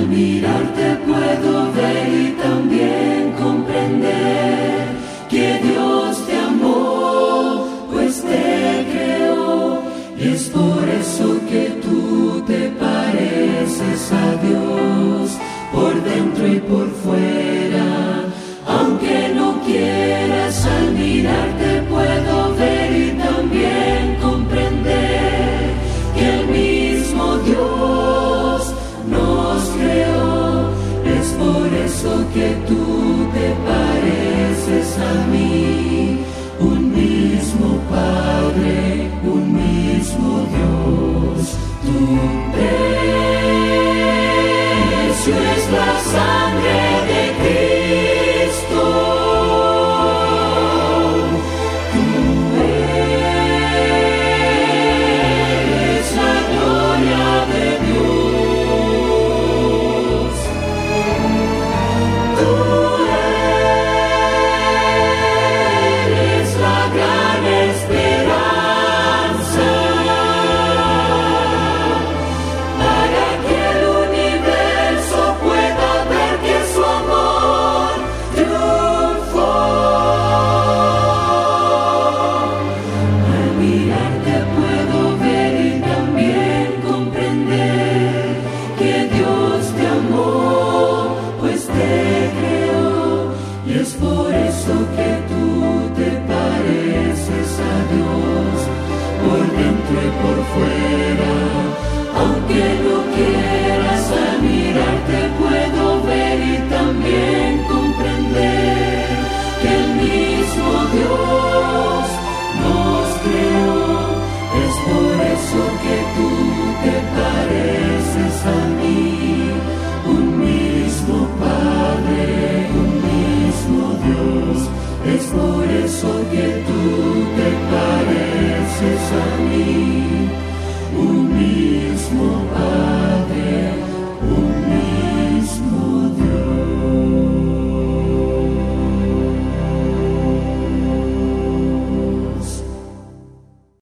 mirarte puedo ver y también comprender que Dios te amó, pues te creó, y es por eso que tú te pareces a Dios, por dentro y por fuera. Aunque no quieras, al mirarte puedo ver y también comprender que el mismo Dios nos creó. Es por eso que tú te pareces a mí, un mismo Padre, un mismo Dios. Tu precio es la sangre de Cristo. Tú eres la gloria de Dios. Tú eres la gran esperanza para que el universo pueda ver que su amor triunfó. Al mirarte puedo ver y también comprender que Dios te amó, pues te creó, y es por eso que tú te pareces a Dios, por dentro y por fuera. Aunque no quieras, al mirarte puedo ver y también comprender que el mismo Dios nos creó. Es por eso que tú te pareces a mí, un mismo Padre, un mismo Dios. Es por eso que tú te pareces a